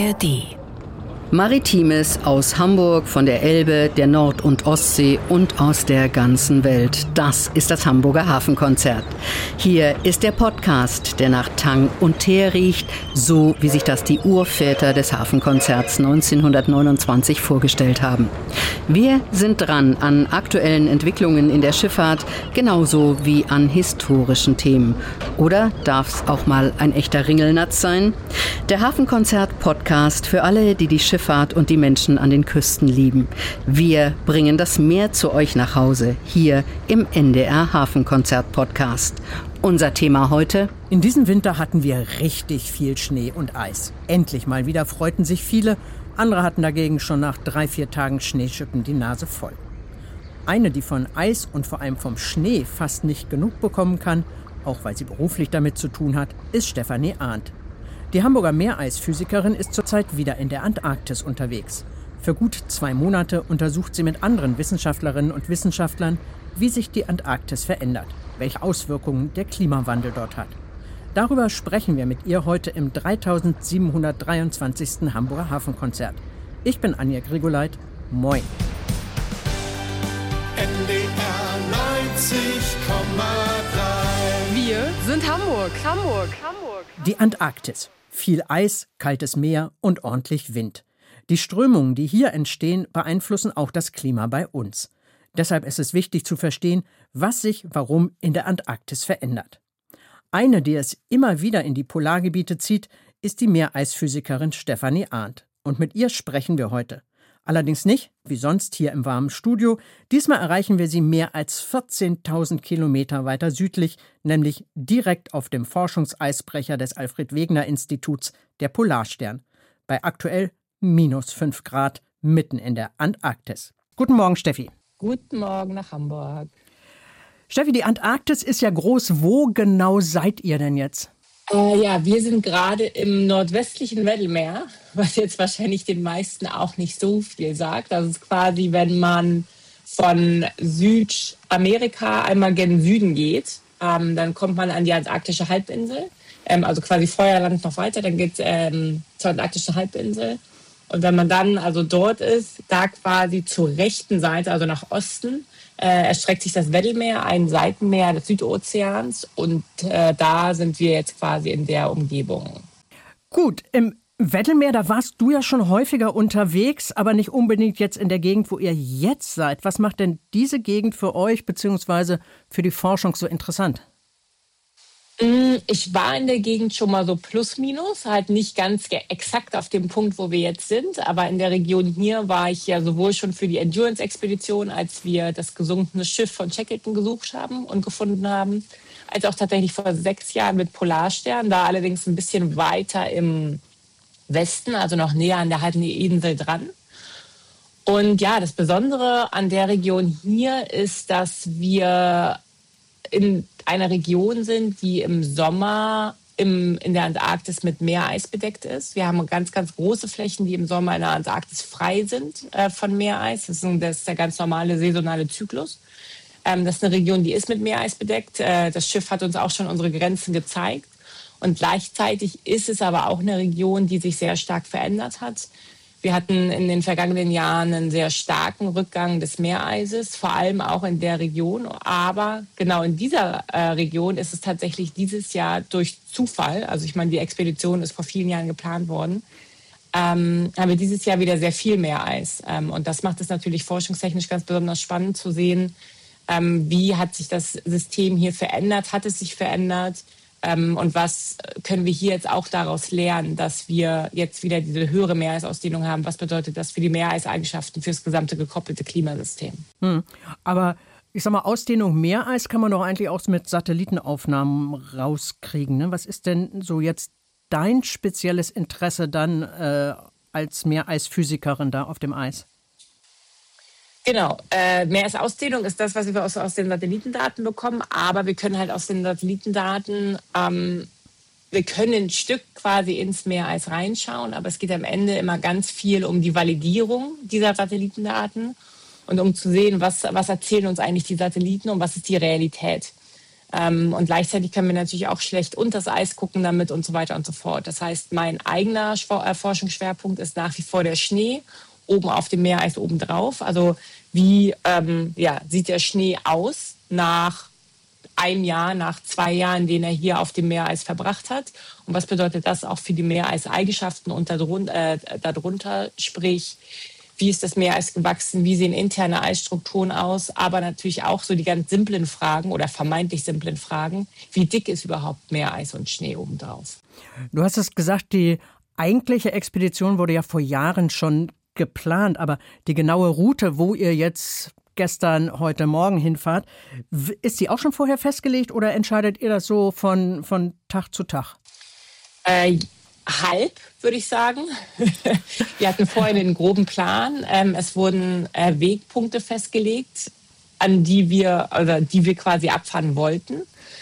ARD. Maritimes aus Hamburg, von der Elbe, der Nord- und Ostsee und aus der ganzen Welt. Das ist das Hamburger Hafenkonzert. Hier ist der Podcast, der nach Tang und Teer riecht, so wie sich das die Urväter des Hafenkonzerts 1929 vorgestellt haben. Wir sind dran an aktuellen Entwicklungen in der Schifffahrt, genauso wie an historischen Themen. Oder darf es auch mal ein echter Ringelnatz sein? Der Hafenkonzert-Podcast für alle, die die Schifffahrt und die Menschen an den Küsten lieben. Wir bringen das Meer zu euch nach Hause, hier im NDR Hafenkonzert-Podcast. Unser Thema heute: In diesem Winter hatten wir richtig viel Schnee und Eis. Endlich mal wieder freuten sich viele. Andere hatten dagegen schon nach 3-4 Tagen Schneeschippen die Nase voll. Eine, die von Eis und vor allem vom Schnee fast nicht genug bekommen kann, auch weil sie beruflich damit zu tun hat, ist Stefanie Arndt. Die Hamburger Meereisphysikerin ist zurzeit wieder in der Antarktis unterwegs. Für gut 2 Monate untersucht sie mit anderen Wissenschaftlerinnen und Wissenschaftlern, wie sich die Antarktis verändert, welche Auswirkungen der Klimawandel dort hat. Darüber sprechen wir mit ihr heute im 3723. Hamburger Hafenkonzert. Ich bin Anja Grigoleit. Moin. NDR 90,3. Wir sind Hamburg. Die Antarktis. Viel Eis, kaltes Meer und ordentlich Wind. Die Strömungen, die hier entstehen, beeinflussen auch das Klima bei uns. Deshalb ist es wichtig zu verstehen, was sich warum in der Antarktis verändert. Eine, die es immer wieder in die Polargebiete zieht, ist die Meereisphysikerin Stefanie Arndt. Und mit ihr sprechen wir heute. Allerdings nicht, wie sonst, hier im warmen Studio. Diesmal erreichen wir sie mehr als 14.000 Kilometer weiter südlich, nämlich direkt auf dem Forschungseisbrecher des Alfred-Wegener-Instituts, der Polarstern, bei aktuell -5 Grad mitten in der Antarktis. Guten Morgen, Steffi. Guten Morgen nach Hamburg. Steffi, die Antarktis ist ja groß. Wo genau seid ihr denn jetzt? Wir sind gerade im nordwestlichen Weddellmeer, was jetzt wahrscheinlich den meisten auch nicht so viel sagt. Das ist quasi, wenn man von Südamerika einmal gen Süden geht, dann kommt man an die antarktische Halbinsel, also quasi Feuerland noch weiter, dann geht es zur antarktischen Halbinsel. Und wenn man dann also dort ist, da quasi zur rechten Seite, also nach Osten, erstreckt sich das Weddellmeer, ein Seitenmeer des Südozeans, und da sind wir jetzt quasi in der Umgebung. Gut, im Weddellmeer, da warst du ja schon häufiger unterwegs, aber nicht unbedingt jetzt in der Gegend, wo ihr jetzt seid. Was macht denn diese Gegend für euch bzw. für die Forschung so interessant? Ich war in der Gegend schon mal so plus minus, halt nicht ganz exakt auf dem Punkt, wo wir jetzt sind. Aber in der Region hier war ich ja sowohl schon für die Endurance-Expedition, als wir das gesunkene Schiff von Shackleton gesucht haben und gefunden haben, als auch tatsächlich vor 6 Jahren mit Polarstern, da allerdings ein bisschen weiter im Westen, also noch näher an der Halbinsel dran. Und ja, das Besondere an der Region hier ist, dass wir in einer Region sind, die im Sommer in der Antarktis mit Meereis bedeckt ist. Wir haben ganz, ganz große Flächen, die im Sommer in der Antarktis frei sind von Meereis. Das ist der ganz normale saisonale Zyklus. Das ist eine Region, die ist mit Meereis bedeckt. Das Schiff hat uns auch schon unsere Grenzen gezeigt. Und gleichzeitig ist es aber auch eine Region, die sich sehr stark verändert hat. Wir hatten in den vergangenen Jahren einen sehr starken Rückgang des Meereises, vor allem auch in der Region. Aber genau in dieser Region ist es tatsächlich dieses Jahr durch Zufall, also ich meine, die Expedition ist vor vielen Jahren geplant worden, haben wir dieses Jahr wieder sehr viel Meereis. Und das macht es natürlich forschungstechnisch ganz besonders spannend zu sehen, wie hat sich das System hier verändert, hat es sich verändert. Und was können wir hier jetzt auch daraus lernen, dass wir jetzt wieder diese höhere Meereisausdehnung haben? Was bedeutet das für die Meereiseigenschaften, für das gesamte gekoppelte Klimasystem? Aber ich sag mal, Ausdehnung Meereis kann man doch eigentlich auch mit Satellitenaufnahmen rauskriegen. Ne? Was ist denn so jetzt dein spezielles Interesse dann als Meereisphysikerin da auf dem Eis? Genau, Meeresausdehnung ist das, was wir aus den Satellitendaten bekommen, aber wir können halt aus den Satellitendaten, wir können ein Stück quasi ins Meereis reinschauen, aber es geht am Ende immer ganz viel um die Validierung dieser Satellitendaten und um zu sehen, was erzählen uns eigentlich die Satelliten und was ist die Realität. Und gleichzeitig können wir natürlich auch schlecht unter das Eis gucken damit und so weiter und so fort. Das heißt, mein eigener Forschungsschwerpunkt ist nach wie vor der Schnee, oben auf dem Meereis obendrauf. Also wie sieht der Schnee aus nach einem Jahr, nach 2 Jahren, den er hier auf dem Meereis verbracht hat? Und was bedeutet das auch für die Meereiseigenschaften und darunter, sprich, wie ist das Meereis gewachsen, wie sehen interne Eisstrukturen aus, aber natürlich auch so die ganz simplen Fragen oder vermeintlich simplen Fragen, wie dick ist überhaupt Meereis und Schnee obendrauf? Du hast es gesagt, die eigentliche Expedition wurde ja vor Jahren schon geplant, aber die genaue Route, wo ihr jetzt gestern, heute Morgen hinfahrt, ist die auch schon vorher festgelegt oder entscheidet ihr das so von Tag zu Tag? Halb, würde ich sagen. Wir hatten vorhin einen groben Plan. Es wurden Wegpunkte festgelegt, die wir quasi abfahren wollten.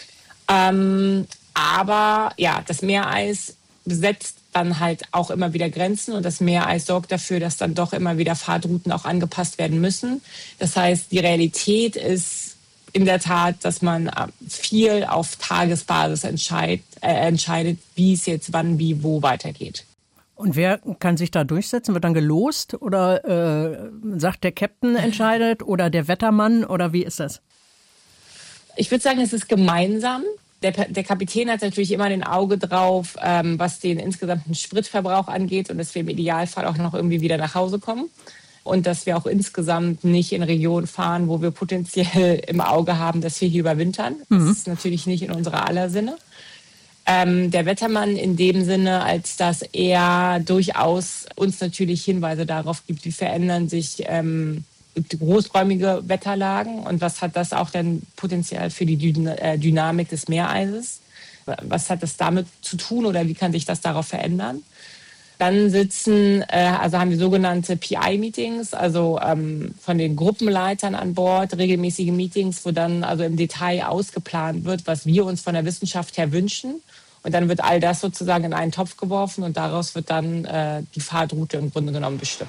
Aber ja, das Meereis setzt dann halt auch immer wieder Grenzen und das Meereis sorgt dafür, dass dann doch immer wieder Fahrtrouten auch angepasst werden müssen. Das heißt, die Realität ist in der Tat, dass man viel auf Tagesbasis entscheidet, wie es jetzt wann, wie, wo weitergeht. Und wer kann sich da durchsetzen? Wird dann gelost oder sagt der Captain entscheidet oder der Wettermann oder wie ist das? Ich würde sagen, es ist gemeinsam. Der Kapitän hat natürlich immer ein Auge drauf, was den insgesamten Spritverbrauch angeht und dass wir im Idealfall auch noch irgendwie wieder nach Hause kommen. Und dass wir auch insgesamt nicht in Regionen fahren, wo wir potenziell im Auge haben, dass wir hier überwintern. Das ist natürlich nicht in unserer aller Sinne. Der Wettermann in dem Sinne, als dass er durchaus uns natürlich Hinweise darauf gibt, wie verändern sich großräumige Wetterlagen und was hat das auch dann potenziell für die Dynamik des Meereises? Was hat das damit zu tun oder wie kann sich das darauf verändern? Dann haben wir sogenannte PI-Meetings, also von den Gruppenleitern an Bord, regelmäßige Meetings, wo dann also im Detail ausgeplant wird, was wir uns von der Wissenschaft her wünschen. Und dann wird all das sozusagen in einen Topf geworfen und daraus wird dann die Fahrtroute im Grunde genommen bestimmt.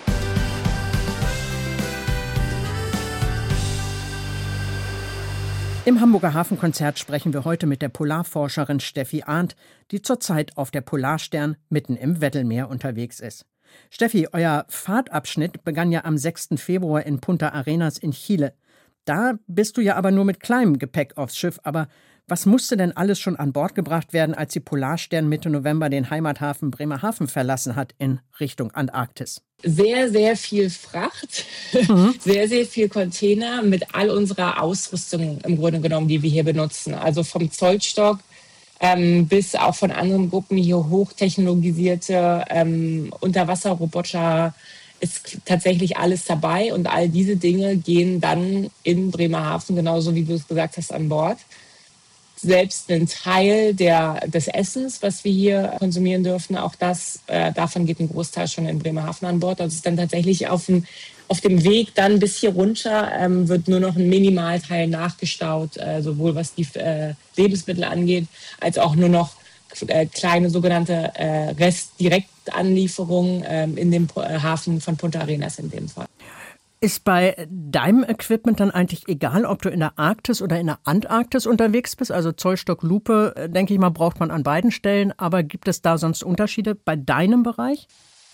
Im Hamburger Hafenkonzert sprechen wir heute mit der Polarforscherin Steffi Arndt, die zurzeit auf der Polarstern mitten im Weddellmeer unterwegs ist. Steffi, euer Fahrtabschnitt begann ja am 6. Februar in Punta Arenas in Chile. Da bist du ja aber nur mit kleinem Gepäck aufs Schiff. Aber was musste denn alles schon an Bord gebracht werden, als die Polarstern Mitte November den Heimathafen Bremerhaven verlassen hat in Richtung Antarktis? Sehr, sehr viel Fracht, sehr, sehr viel Container mit all unserer Ausrüstung im Grunde genommen, die wir hier benutzen. Also vom Zollstock bis auch von anderen Gruppen hier hochtechnologisierte Unterwasserroboter ist tatsächlich alles dabei. Und all diese Dinge gehen dann in Bremerhaven, genauso wie du es gesagt hast, an Bord. Selbst ein Teil des Essens, was wir hier konsumieren dürfen, auch davon geht ein Großteil schon in Bremerhaven an Bord. Also es ist dann tatsächlich auf dem Weg dann bis hier runter wird nur noch ein Minimalteil nachgestaut, sowohl was die Lebensmittel angeht, als auch nur noch kleine sogenannte Restdirektanlieferungen in dem Hafen von Punta Arenas in dem Fall. Ist bei deinem Equipment dann eigentlich egal, ob du in der Arktis oder in der Antarktis unterwegs bist? Also Zollstock, Lupe, denke ich mal, braucht man an beiden Stellen. Aber gibt es da sonst Unterschiede bei deinem Bereich?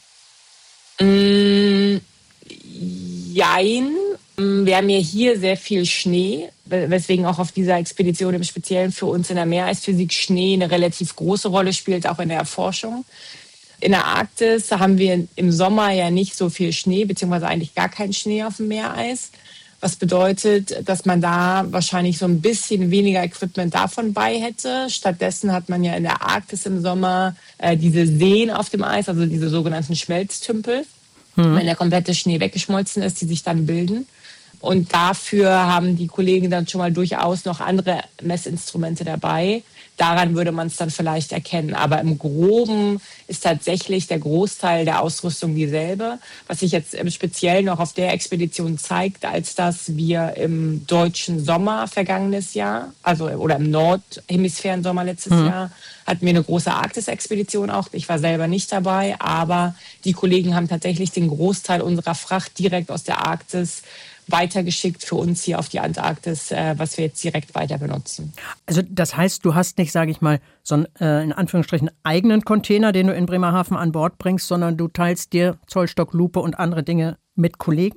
Jein. Wir haben ja hier sehr viel Schnee, weswegen auch auf dieser Expedition im Speziellen für uns in der Meereisphysik Schnee eine relativ große Rolle spielt, auch in der Erforschung. In der Arktis haben wir im Sommer ja nicht so viel Schnee, beziehungsweise eigentlich gar keinen Schnee auf dem Meereis. Was bedeutet, dass man da wahrscheinlich so ein bisschen weniger Equipment davon bei hätte. Stattdessen hat man ja in der Arktis im Sommer diese Seen auf dem Eis, also diese sogenannten Schmelztümpel, wenn der komplette Schnee weggeschmolzen ist, die sich dann bilden. Und dafür haben die Kollegen dann schon mal durchaus noch andere Messinstrumente dabei. Daran würde man es dann vielleicht erkennen. Aber im Groben ist tatsächlich der Großteil der Ausrüstung dieselbe. Was sich jetzt im Speziellen noch auf der Expedition zeigt, als dass wir im deutschen Sommer vergangenes Jahr, oder im Nordhemisphären-Sommer letztes Jahr, hatten wir eine große Arktis-Expedition auch. Ich war selber nicht dabei, aber die Kollegen haben tatsächlich den Großteil unserer Fracht direkt aus der Arktis weitergeschickt für uns hier auf die Antarktis, was wir jetzt direkt weiter benutzen. Also das heißt, du hast nicht, sage ich mal, so einen in Anführungsstrichen eigenen Container, den du in Bremerhaven an Bord bringst, sondern du teilst dir Zollstock, Lupe und andere Dinge mit Kollegen?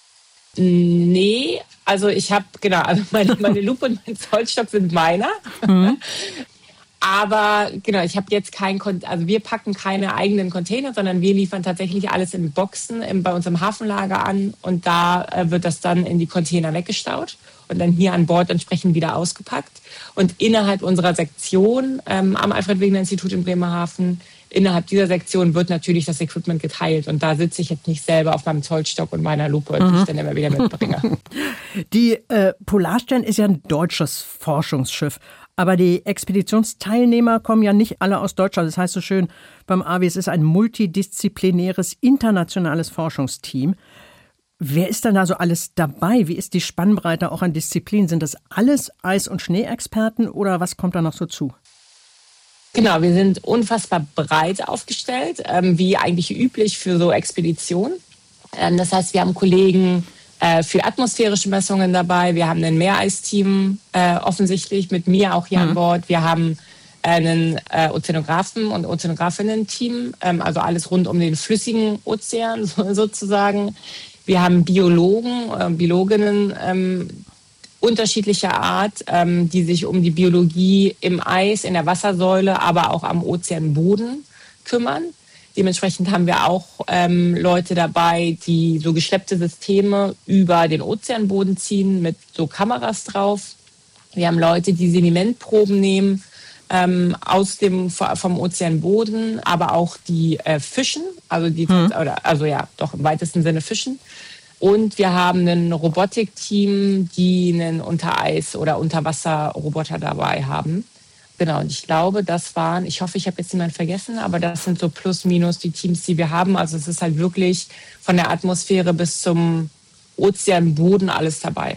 Nee, also ich habe, also meine Lupe und mein Zollstock sind meiner. Mhm. Aber ich habe jetzt also wir packen keine eigenen Container, sondern wir liefern tatsächlich alles in Boxen bei uns im Hafenlager an und da wird das dann in die Container weggestaut und dann hier an Bord entsprechend wieder ausgepackt. Und innerhalb unserer Sektion am Alfred-Wegener-Institut in Bremerhaven, innerhalb dieser Sektion wird natürlich das Equipment geteilt und da sitze ich jetzt nicht selber auf meinem Zollstock und meiner Lupe, die ich dann immer wieder mitbringe. Die Polarstern ist ja ein deutsches Forschungsschiff. Aber die Expeditionsteilnehmer kommen ja nicht alle aus Deutschland. Das heißt so schön beim AWI, es ist ein multidisziplinäres, internationales Forschungsteam. Wer ist denn da so alles dabei? Wie ist die Spannbreite auch an Disziplinen? Sind das alles Eis- und Schneeexperten oder was kommt da noch so zu? Genau, wir sind unfassbar breit aufgestellt, wie eigentlich üblich für so Expeditionen. Das heißt, wir haben Kollegen für atmosphärische Messungen dabei. Wir haben ein Meereisteam offensichtlich mit mir auch hier an Bord. Wir haben einen Ozeanographen- und Ozeanografinnen-Team, also alles rund um den flüssigen Ozean sozusagen. Wir haben Biologen, Biologinnen unterschiedlicher Art, die sich um die Biologie im Eis, in der Wassersäule, aber auch am Ozeanboden kümmern. Dementsprechend haben wir auch Leute dabei, die so geschleppte Systeme über den Ozeanboden ziehen mit so Kameras drauf. Wir haben Leute, die Sedimentproben nehmen vom Ozeanboden, aber auch die fischen, doch im weitesten Sinne fischen. Und wir haben ein Robotikteam, die einen Untereis- oder Unterwasserroboter dabei haben. Genau, und ich glaube, ich hoffe, ich habe jetzt niemanden vergessen, aber das sind so plus minus die Teams, die wir haben. Also es ist halt wirklich von der Atmosphäre bis zum Ozeanboden alles dabei.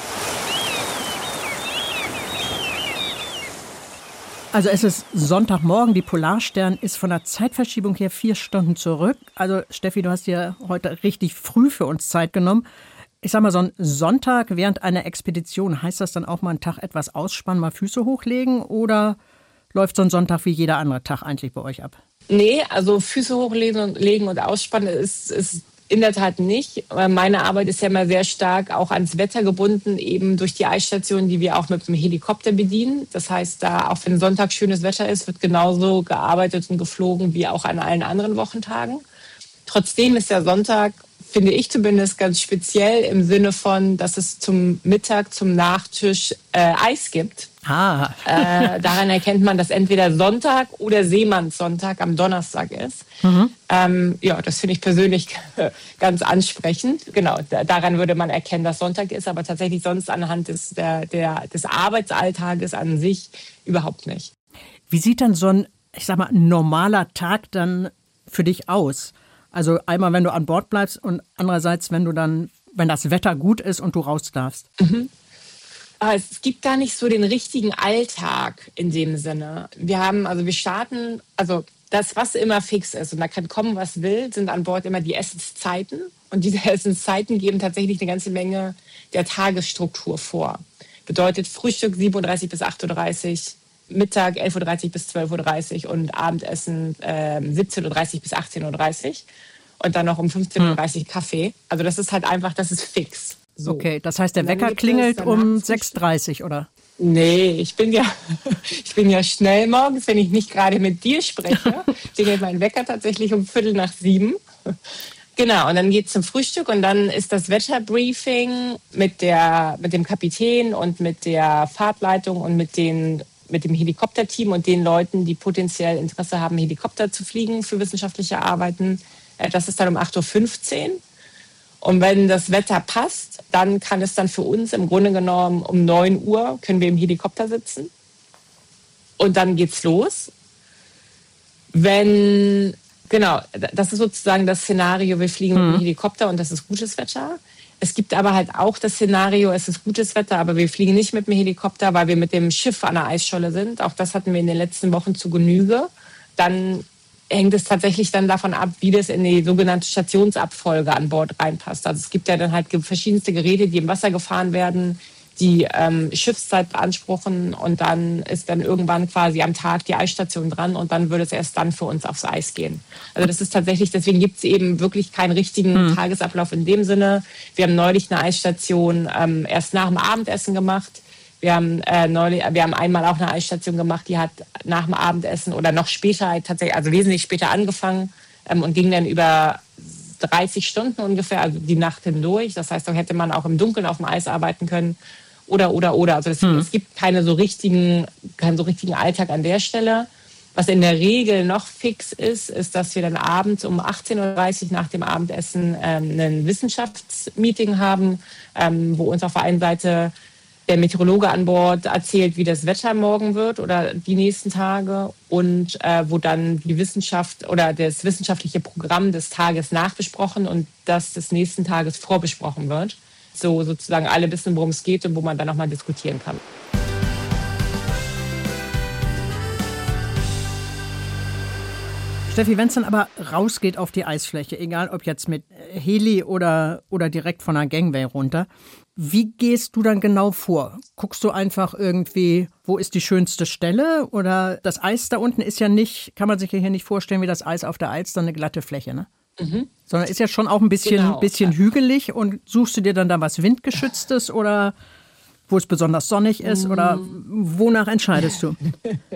Also es ist Sonntagmorgen, die Polarstern ist von der Zeitverschiebung her 4 Stunden zurück. Also Steffi, du hast dir heute richtig früh für uns Zeit genommen. Ich sag mal, so ein Sonntag während einer Expedition, heißt das dann auch mal einen Tag etwas ausspannen, mal Füße hochlegen oder läuft so ein Sonntag wie jeder andere Tag eigentlich bei euch ab? Nee, also Füße hochlegen und ausspannen ist in der Tat nicht. Meine Arbeit ist ja immer sehr stark auch ans Wetter gebunden, eben durch die Eisstationen, die wir auch mit dem Helikopter bedienen. Das heißt, da auch wenn Sonntag schönes Wetter ist, wird genauso gearbeitet und geflogen wie auch an allen anderen Wochentagen. Trotzdem ist der Sonntag, finde ich zumindest, ganz speziell im Sinne von, dass es zum Mittag, zum Nachtisch Eis gibt. Daran erkennt man, dass entweder Sonntag oder Seemannssonntag am Donnerstag ist. Das finde ich persönlich ganz ansprechend. Genau, daran würde man erkennen, dass Sonntag ist, aber tatsächlich sonst anhand des Arbeitsalltages an sich überhaupt nicht. Wie sieht dann so ein, ich sag mal, normaler Tag dann für dich aus? Also einmal, wenn du an Bord bleibst und andererseits, wenn das Wetter gut ist und du raus darfst. Es gibt gar nicht so den richtigen Alltag in dem Sinne. Wir starten, das, was immer fix ist und da kann kommen, was will, sind an Bord immer die Essenszeiten. Und diese Essenszeiten geben tatsächlich eine ganze Menge der Tagesstruktur vor. Bedeutet Frühstück 7:30 bis 8:30 Uhr, Mittag 11:30 bis 12:30 Uhr und Abendessen 17:30 bis 18:30 Uhr. Und dann noch um 15:30 Uhr Kaffee. Also das ist halt einfach, das ist fix. So. Okay, das heißt, der Wecker klingelt um 6:30 Uhr, oder? Nee, ich bin ja schnell morgens, wenn ich nicht gerade mit dir spreche, klingelt mein Wecker tatsächlich um 6:15. Genau, und dann geht's zum Frühstück und dann ist das Wetterbriefing mit dem Kapitän und mit der Fahrtleitung und mit dem Helikopterteam und den Leuten, die potenziell Interesse haben, Helikopter zu fliegen für wissenschaftliche Arbeiten. Das ist dann um 8:15 Uhr. Und wenn das Wetter passt, dann kann es dann für uns im Grunde genommen um 9 Uhr können wir im Helikopter sitzen. Und dann geht's los. Das ist sozusagen das Szenario, wir fliegen mit dem Helikopter und das ist gutes Wetter. Es gibt aber halt auch das Szenario, es ist gutes Wetter, aber wir fliegen nicht mit dem Helikopter, weil wir mit dem Schiff an der Eisscholle sind. Auch das hatten wir in den letzten Wochen zu Genüge. Dann hängt es tatsächlich dann davon ab, wie das in die sogenannte Stationsabfolge an Bord reinpasst. Also es gibt ja dann halt verschiedenste Geräte, die im Wasser gefahren werden, die Schiffszeit beanspruchen und dann ist dann irgendwann quasi am Tag die Eisstation dran und dann würde es erst dann für uns aufs Eis gehen. Also das ist tatsächlich, deswegen gibt es eben wirklich keinen richtigen Tagesablauf in dem Sinne. Wir haben neulich eine Eisstation erst nach dem Abendessen gemacht. Wir haben einmal auch eine Eisstation gemacht, die hat nach dem Abendessen oder noch später tatsächlich, also wesentlich später angefangen und ging dann über 30 Stunden ungefähr, also die Nacht hindurch. Das heißt, da hätte man auch im Dunkeln auf dem Eis arbeiten können. Oder. Also es gibt keinen so richtigen Alltag an der Stelle. Was in der Regel noch fix ist, dass wir dann abends um 18:30 Uhr nach dem Abendessen ein Wissenschaftsmeeting haben, wo uns auf der einen Seite der Meteorologe an Bord erzählt, wie das Wetter morgen wird oder die nächsten Tage und wo dann die Wissenschaft oder das wissenschaftliche Programm des Tages nachbesprochen und das des nächsten Tages vorbesprochen wird. So sozusagen alle wissen, worum es geht und wo man dann nochmal diskutieren kann. Steffi, wenn es dann aber rausgeht auf die Eisfläche, egal ob jetzt mit Heli oder direkt von der Gangway runter, wie gehst du dann genau vor? Guckst du einfach irgendwie, wo ist die schönste Stelle? Oder das Eis da unten ist ja nicht, kann man sich ja hier nicht vorstellen, wie das Eis auf der Alster, eine glatte Fläche, ne? Sondern ist ja schon auch ein bisschen hügelig. Und suchst du dir dann da was Windgeschütztes oder wo es besonders sonnig ist? Oder wonach entscheidest du?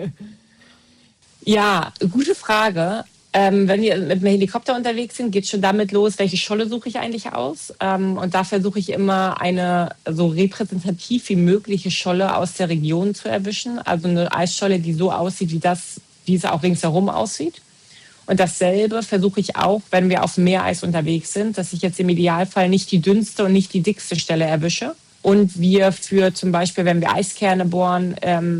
Ja, gute Frage. Wenn wir mit dem Helikopter unterwegs sind, geht es schon damit los, welche Scholle suche ich eigentlich aus. Und da versuche ich immer eine so repräsentativ wie mögliche Scholle aus der Region zu erwischen. Also eine Eisscholle, die so aussieht, wie es auch ringsherum aussieht. Und dasselbe versuche ich auch, wenn wir auf Meereis unterwegs sind, dass ich jetzt im Idealfall nicht die dünnste und nicht die dickste Stelle erwische. Und wir für zum Beispiel, wenn wir Eiskerne bohren,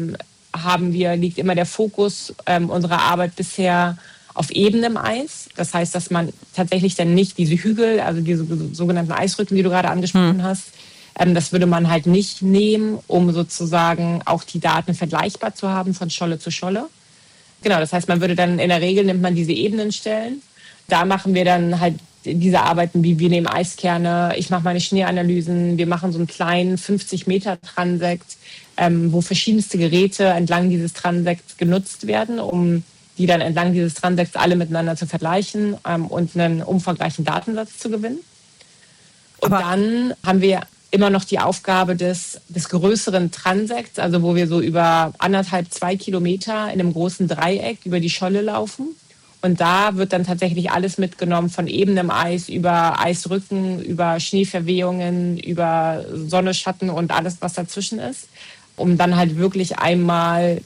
liegt immer der Fokus unserer Arbeit bisher auf ebenem Eis. Das heißt, dass man tatsächlich dann nicht diese Hügel, also diese sogenannten Eisrücken, die du gerade angesprochen hast, das würde man halt nicht nehmen, um sozusagen auch die Daten vergleichbar zu haben von Scholle zu Scholle. Genau, das heißt, man würde dann in der Regel nimmt man diese Ebenenstellen. Da machen wir dann halt diese Arbeiten, wie wir nehmen Eiskerne, ich mache meine Schneeanalysen, wir machen so einen kleinen 50-Meter-Transekt, wo verschiedenste Geräte entlang dieses Transekts genutzt werden, um die dann entlang dieses Transekts alle miteinander zu vergleichen und einen umfangreichen Datensatz zu gewinnen. Und dann haben wir immer noch die Aufgabe des größeren Transekts, also wo wir so über 1,5-2 Kilometer in einem großen Dreieck über die Scholle laufen. Und da wird dann tatsächlich alles mitgenommen, von ebenem Eis über Eisrücken, über Schneeverwehungen, über Sonne, Schatten und alles, was dazwischen ist, um dann halt wirklich einmal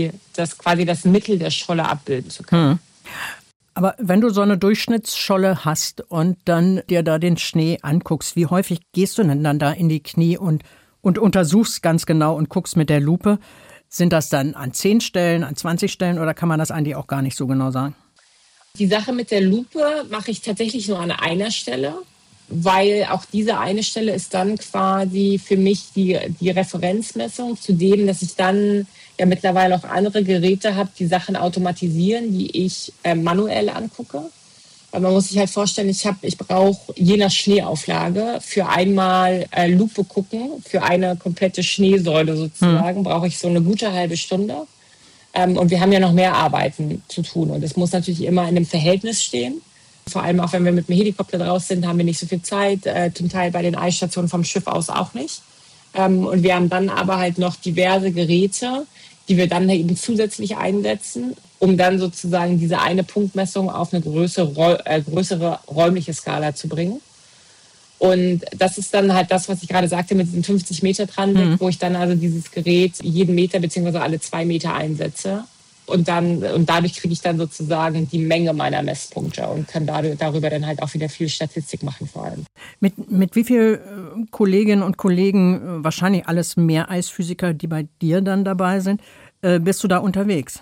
das Mittel der Scholle abbilden zu können. Aber wenn du so eine Durchschnittsscholle hast und dann dir da den Schnee anguckst, wie häufig gehst du denn dann da in die Knie und untersuchst ganz genau und guckst mit der Lupe? Sind das dann an 10 Stellen, an 20 Stellen oder kann man das eigentlich auch gar nicht so genau sagen? Die Sache mit der Lupe mache ich tatsächlich nur an einer Stelle, weil auch diese eine Stelle ist dann quasi für mich die Referenzmessung zu dem, dass ich dann ja mittlerweile auch andere Geräte habe, die Sachen automatisieren, die ich manuell angucke. Weil man muss sich halt vorstellen, ich brauche je nach Schneeauflage für einmal Lupe gucken, für eine komplette Schneesäule sozusagen, brauche ich so eine gute halbe Stunde. Und wir haben ja noch mehr Arbeiten zu tun. Und es muss natürlich immer in einem Verhältnis stehen. Vor allem auch, wenn wir mit dem Helikopter draus sind, haben wir nicht so viel Zeit. Zum Teil bei den Eisstationen vom Schiff aus auch nicht. Und wir haben dann aber halt noch diverse Geräte, die wir dann eben zusätzlich einsetzen, um dann sozusagen diese eine Punktmessung auf eine größere räumliche Skala zu bringen. Und das ist dann halt das, was ich gerade sagte mit diesem 50-Meter-Transekt, wo ich dann also dieses Gerät jeden Meter bzw. alle 2 Meter einsetze. Und dadurch kriege ich dann sozusagen die Menge meiner Messpunkte und kann darüber dann halt auch wieder viel Statistik machen vor allem. Mit wie vielen Kolleginnen und Kollegen, wahrscheinlich alles Meereisphysiker, die bei dir dann dabei sind, bist du da unterwegs?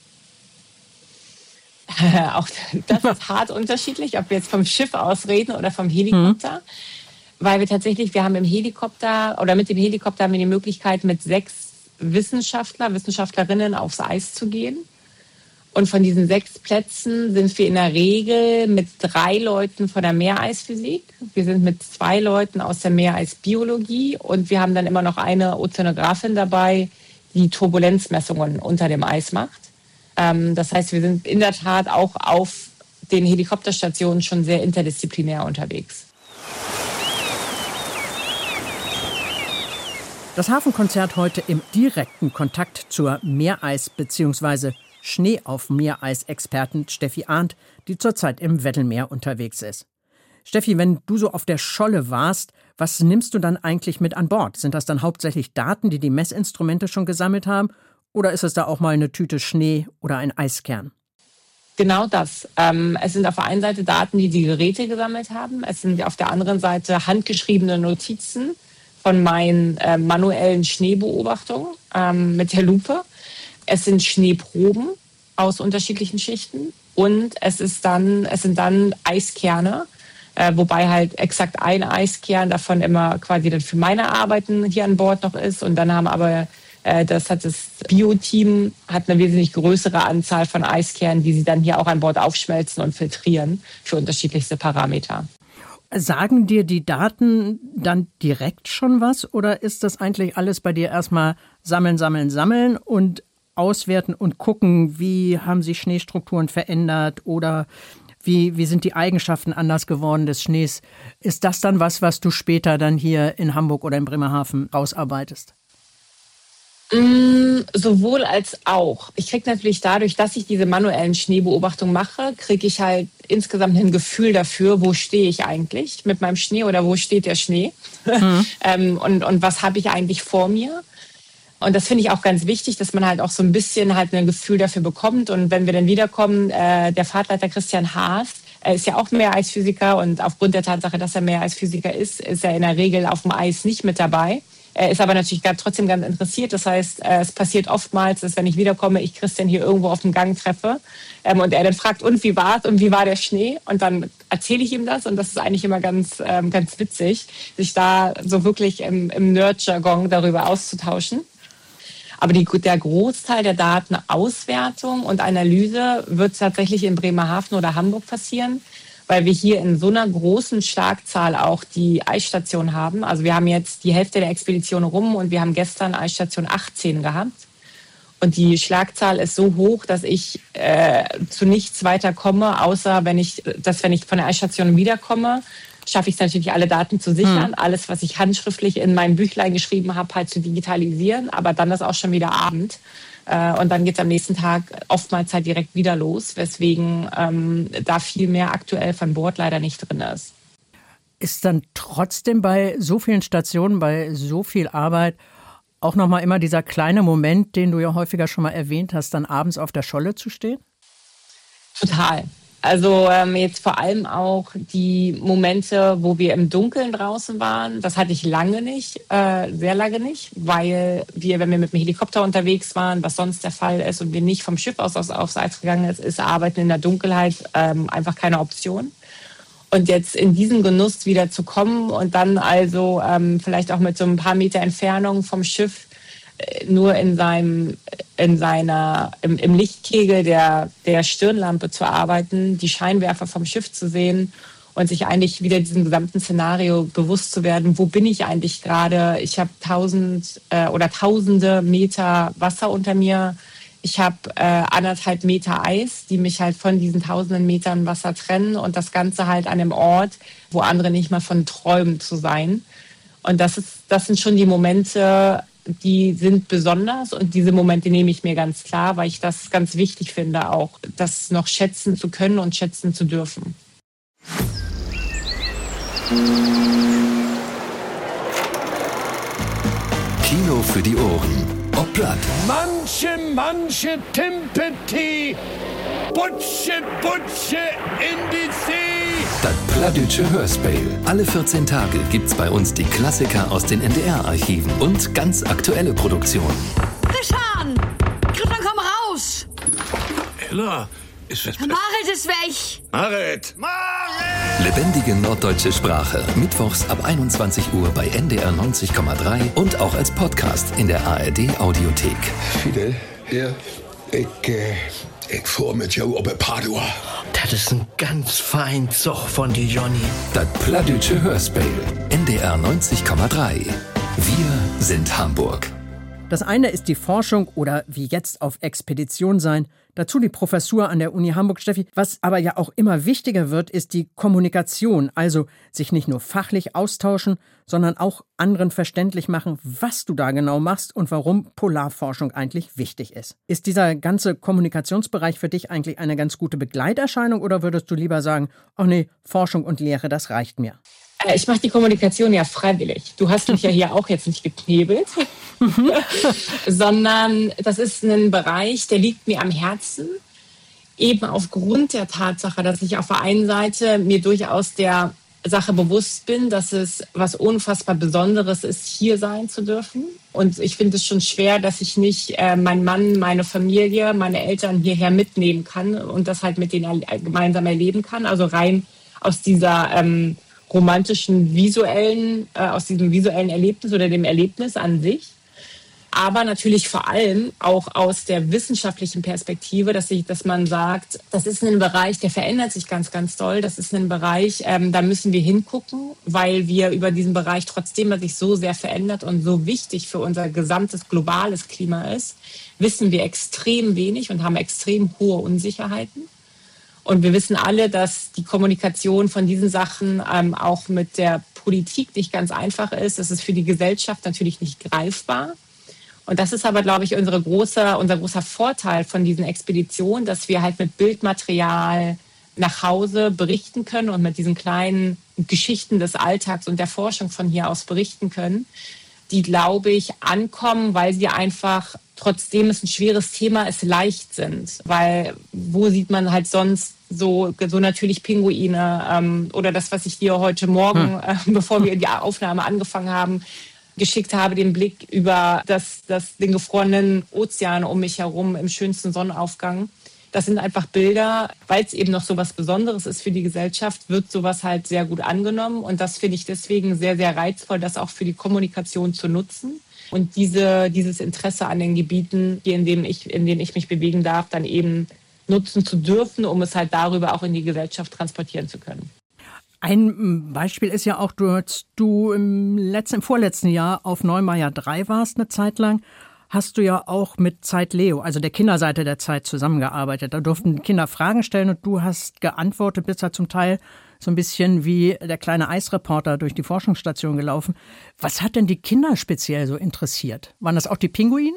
Auch das ist hart unterschiedlich, ob wir jetzt vom Schiff aus reden oder vom Helikopter. Weil wir haben mit dem Helikopter haben wir die Möglichkeit, mit 6 Wissenschaftlerinnen aufs Eis zu gehen. Und von diesen 6 Plätzen sind wir in der Regel mit 3 Leuten von der Meereisphysik. Wir sind mit 2 Leuten aus der Meereisbiologie und wir haben dann immer noch eine Ozeanografin dabei, die Turbulenzmessungen unter dem Eis macht. Das heißt, wir sind in der Tat auch auf den Helikopterstationen schon sehr interdisziplinär unterwegs. Das Hafenkonzert heute im direkten Kontakt zur Meereis- bzw. Schnee auf Meereis-Expertin Steffi Arndt, die zurzeit im Weddellmeer unterwegs ist. Steffi, wenn du so auf der Scholle warst, was nimmst du dann eigentlich mit an Bord? Sind das dann hauptsächlich Daten, die die Messinstrumente schon gesammelt haben? Oder ist es da auch mal eine Tüte Schnee oder ein Eiskern? Genau das. Es sind auf der einen Seite Daten, die die Geräte gesammelt haben. Es sind auf der anderen Seite handgeschriebene Notizen von meinen manuellen Schneebeobachtungen mit der Lupe. Es sind Schneeproben aus unterschiedlichen Schichten und es sind dann Eiskerne, wobei halt exakt ein Eiskern davon immer quasi dann für meine Arbeiten hier an Bord noch ist. Und dann haben aber das Bio-Team hat eine wesentlich größere Anzahl von Eiskernen, die sie dann hier auch an Bord aufschmelzen und filtrieren für unterschiedlichste Parameter. Sagen dir die Daten dann direkt schon was oder ist das eigentlich alles bei dir erstmal sammeln und auswerten und gucken, wie haben sich Schneestrukturen verändert oder wie sind die Eigenschaften anders geworden des Schnees? Ist das dann was du später dann hier in Hamburg oder in Bremerhaven rausarbeitest? Sowohl als auch. Ich kriege natürlich dadurch, dass ich diese manuellen Schneebeobachtungen mache, kriege ich halt insgesamt ein Gefühl dafür, wo stehe ich eigentlich mit meinem Schnee oder wo steht der Schnee und was habe ich eigentlich vor mir. Und das finde ich auch ganz wichtig, dass man halt auch so ein bisschen halt ein Gefühl dafür bekommt. Und wenn wir dann wiederkommen, der Fahrtleiter Christian Haas, er ist ja auch Meereisphysiker und aufgrund der Tatsache, dass er Meereisphysiker ist er in der Regel auf dem Eis nicht mit dabei. Er ist aber natürlich trotzdem ganz interessiert. Das heißt, es passiert oftmals, dass wenn ich wiederkomme, ich Christian hier irgendwo auf dem Gang treffe und er dann fragt, und wie war's und wie war der Schnee? Und dann erzähle ich ihm das und das ist eigentlich immer ganz witzig, sich da so wirklich im Nerd-Jargon darüber auszutauschen. Aber der Großteil der Datenauswertung und Analyse wird tatsächlich in Bremerhaven oder Hamburg passieren, weil wir hier in so einer großen Schlagzahl auch die Eisstation haben. Also wir haben jetzt die Hälfte der Expedition rum und wir haben gestern Eisstation 18 gehabt. Und die Schlagzahl ist so hoch, dass ich zu nichts weiter komme, außer wenn ich von der Eisstation wiederkomme, schaffe ich es natürlich, alle Daten zu sichern, alles, was ich handschriftlich in meinem Büchlein geschrieben habe, halt zu digitalisieren. Aber dann ist auch schon wieder Abend. Und dann geht es am nächsten Tag oftmals halt direkt wieder los, weswegen da viel mehr aktuell von Bord leider nicht drin ist. Ist dann trotzdem bei so vielen Stationen, bei so viel Arbeit auch nochmal immer dieser kleine Moment, den du ja häufiger schon mal erwähnt hast, dann abends auf der Scholle zu stehen? Total. Also jetzt vor allem auch die Momente, wo wir im Dunkeln draußen waren, das hatte ich lange nicht, sehr lange nicht, weil wenn wir mit dem Helikopter unterwegs waren, was sonst der Fall ist und wir nicht vom Schiff aus aufs Eis gegangen ist Arbeiten in der Dunkelheit einfach keine Option. Und jetzt in diesen Genuss wieder zu kommen und dann also vielleicht auch mit so ein paar Meter Entfernung vom Schiff nur im Lichtkegel der Stirnlampe zu arbeiten, die Scheinwerfer vom Schiff zu sehen und sich eigentlich wieder diesem gesamten Szenario bewusst zu werden, wo bin ich eigentlich gerade? Ich habe tausende Meter Wasser unter mir. Ich habe 1,5 Meter Eis, die mich halt von diesen tausenden Metern Wasser trennen und das Ganze halt an einem Ort, wo andere nicht mal von träumen zu sein. Und das sind schon die Momente, die sind besonders und diese Momente nehme ich mir ganz klar, weil ich das ganz wichtig finde, auch das noch schätzen zu können und schätzen zu dürfen. Kino für die Ohren. Ob platt. Manche Timpeti, Butsche in die See. Das plattdütsche Hörspiel. Alle 14 Tage gibt's bei uns die Klassiker aus den NDR-Archiven und ganz aktuelle Produktionen. Christian, komm raus! Ella, ist das... Marit ist weg! Marit! Lebendige norddeutsche Sprache. Mittwochs ab 21 Uhr bei NDR 90,3 und auch als Podcast in der ARD-Audiothek. Fidel, er Ich fuhr mit jou op Padua. Das ist ein ganz fein Zug von dir, Johnny. Das Plattdütsche Hörspiel. NDR 90,3. Wir sind Hamburg. Das eine ist die Forschung oder wie jetzt auf Expedition sein, dazu die Professur an der Uni Hamburg, Steffi. Was aber ja auch immer wichtiger wird, ist die Kommunikation, also sich nicht nur fachlich austauschen, sondern auch anderen verständlich machen, was du da genau machst und warum Polarforschung eigentlich wichtig ist. Ist dieser ganze Kommunikationsbereich für dich eigentlich eine ganz gute Begleiterscheinung oder würdest du lieber sagen, ach nee, Forschung und Lehre, das reicht mir? Ich mache die Kommunikation ja freiwillig. Du hast mich ja hier auch jetzt nicht geknebelt, sondern das ist ein Bereich, der liegt mir am Herzen. Eben aufgrund der Tatsache, dass ich auf der einen Seite mir durchaus der Sache bewusst bin, dass es was unfassbar Besonderes ist, hier sein zu dürfen. Und ich finde es schon schwer, dass ich nicht meinen Mann, meine Familie, meine Eltern hierher mitnehmen kann und das halt mit denen gemeinsam erleben kann. Also rein aus dieser romantischen visuellen, aus diesem visuellen Erlebnis oder dem Erlebnis an sich. Aber natürlich vor allem auch aus der wissenschaftlichen Perspektive, dass man sagt, das ist ein Bereich, der verändert sich ganz, ganz doll. Das ist ein Bereich, da müssen wir hingucken, weil wir über diesen Bereich, trotzdem er sich so sehr verändert und so wichtig für unser gesamtes globales Klima ist, wissen wir extrem wenig und haben extrem hohe Unsicherheiten. Und wir wissen alle, dass die Kommunikation von diesen Sachen auch mit der Politik nicht ganz einfach ist. Das ist für die Gesellschaft natürlich nicht greifbar. Und das ist aber, glaube ich, unser großer Vorteil von diesen Expeditionen, dass wir halt mit Bildmaterial nach Hause berichten können und mit diesen kleinen Geschichten des Alltags und der Forschung von hier aus berichten können, die, glaube ich, ankommen, weil sie einfach, trotzdem es ein schweres Thema ist, leicht sind. Weil wo sieht man halt sonst so natürlich Pinguine oder das, was ich dir heute Morgen, bevor wir die Aufnahme angefangen haben, geschickt habe, den Blick über den gefrorenen Ozean um mich herum im schönsten Sonnenaufgang. Das sind einfach Bilder, weil es eben noch so was Besonderes ist für die Gesellschaft, wird sowas halt sehr gut angenommen. Und das finde ich deswegen sehr, sehr reizvoll, das auch für die Kommunikation zu nutzen. Und dieses Interesse an den Gebieten, in denen ich mich bewegen darf, dann eben nutzen zu dürfen, um es halt darüber auch in die Gesellschaft transportieren zu können. Ein Beispiel ist ja auch, als du im vorletzten Jahr auf Neumeier 3 warst, eine Zeit lang, hast du ja auch mit Zeit Leo, also der Kinderseite der Zeit, zusammengearbeitet. Da durften Kinder Fragen stellen und du hast geantwortet, bist ja zum Teil so ein bisschen wie der kleine Eisreporter durch die Forschungsstation gelaufen. Was hat denn die Kinder speziell so interessiert? Waren das auch die Pinguine?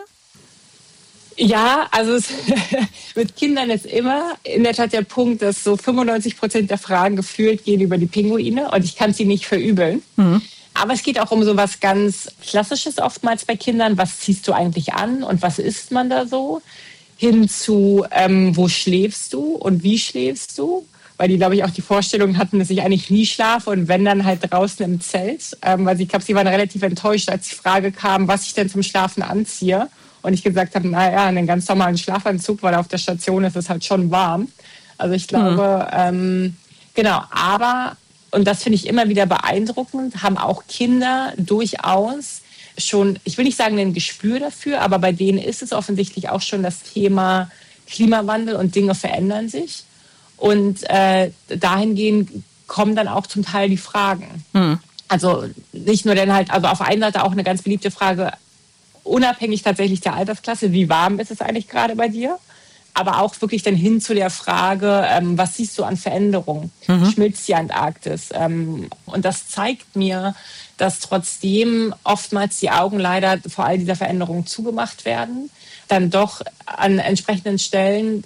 Ja, also mit Kindern ist immer in der Tat der Punkt, dass so 95% der Fragen gefühlt gehen über die Pinguine und ich kann sie nicht verübeln. Mhm. Aber es geht auch um so was ganz Klassisches oftmals bei Kindern. Was ziehst du eigentlich an und was isst man da so? Hin zu, wo schläfst du und wie schläfst du? Weil die, glaube ich, auch die Vorstellung hatten, dass ich eigentlich nie schlafe und wenn dann halt draußen im Zelt. Weil ich glaube, sie waren relativ enttäuscht, als die Frage kam, was ich denn zum Schlafen anziehe. Und ich gesagt habe, naja, einen ganz normalen Schlafanzug, weil auf der Station ist es halt schon warm. Also ich glaube, genau, aber, und das finde ich immer wieder beeindruckend, haben auch Kinder durchaus schon, ich will nicht sagen ein Gespür dafür, aber bei denen ist es offensichtlich auch schon das Thema Klimawandel und Dinge verändern sich. Und dahingehend kommen dann auch zum Teil die Fragen. Also nicht nur dann halt, also auf der einen Seite auch eine ganz beliebte Frage, unabhängig tatsächlich der Altersklasse, wie warm ist es eigentlich gerade bei dir? Aber auch wirklich dann hin zu der Frage, was siehst du an Veränderungen? Schmilzt die Antarktis? Und das zeigt mir, dass trotzdem oftmals die Augen leider vor all dieser Veränderungen zugemacht werden, dann doch an entsprechenden Stellen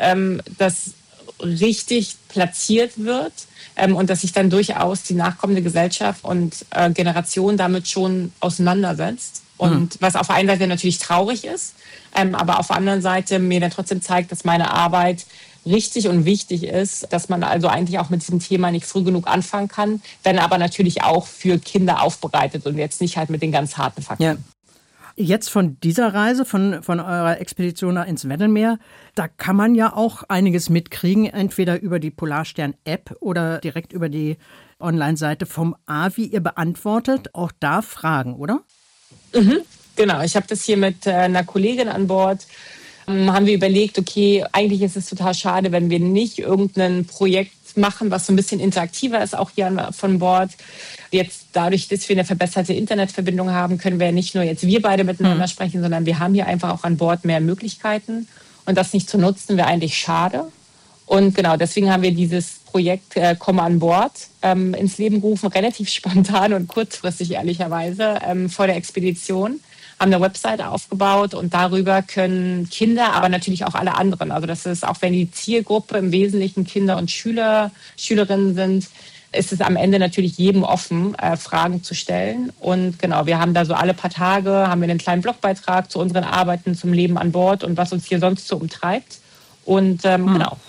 das richtig platziert wird und dass sich dann durchaus die nachkommende Gesellschaft und Generation damit schon auseinandersetzt. Und was auf der einen Seite natürlich traurig ist, aber auf der anderen Seite mir dann trotzdem zeigt, dass meine Arbeit richtig und wichtig ist, dass man also eigentlich auch mit diesem Thema nicht früh genug anfangen kann, wenn aber natürlich auch für Kinder aufbereitet und jetzt nicht halt mit den ganz harten Fakten. Ja. Jetzt von dieser Reise, von eurer Expedition ins Weddellmeer, da kann man ja auch einiges mitkriegen, entweder über die Polarstern-App oder direkt über die Online-Seite vom AWI. Ihr beantwortet auch da Fragen, oder? Genau, ich habe das hier mit einer Kollegin an Bord haben wir überlegt, okay, eigentlich ist es total schade, wenn wir nicht irgendein Projekt machen, was so ein bisschen interaktiver ist, auch hier von Bord. Jetzt dadurch, dass wir eine verbesserte Internetverbindung haben, können wir nicht nur jetzt wir beide miteinander sprechen, sondern wir haben hier einfach auch an Bord mehr Möglichkeiten. Und das nicht zu nutzen, wäre eigentlich schade. Und genau, deswegen haben wir dieses Projekt Komm an Bord ins Leben gerufen, relativ spontan und kurzfristig ehrlicherweise vor der Expedition. Haben eine Webseite aufgebaut und darüber können Kinder, aber natürlich auch alle anderen, also das ist auch wenn die Zielgruppe im Wesentlichen Kinder und Schülerinnen sind, ist es am Ende natürlich jedem offen, Fragen zu stellen. Und genau, wir haben da so alle paar Tage, haben wir einen kleinen Blogbeitrag zu unseren Arbeiten, zum Leben an Bord und was uns hier sonst so umtreibt. Und genau.